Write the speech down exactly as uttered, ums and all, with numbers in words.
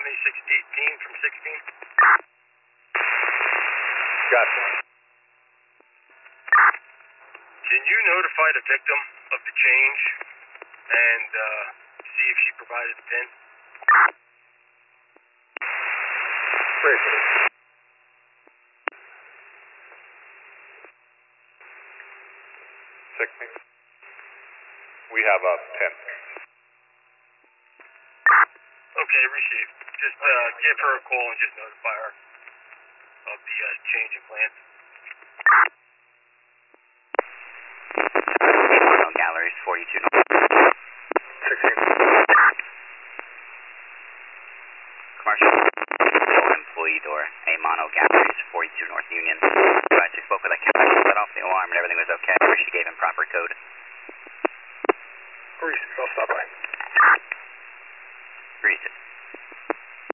seventy-six eighteen from sixteen. Gotcha. Can you notify the victim of the change and uh, see if she provided the PIN? Great. sixteen. We have a PIN. Okay, received. Just uh, give her a call and just notify her of the uh, change in plans. Mono Galleries, forty-two North. sixteen. Commercial employee door, a Mono Galleries, forty-two North Union. Advised we spoke with a captain, she let off the alarm and everything was okay. She gave him proper code. Grease, I'll stop by. Grease it.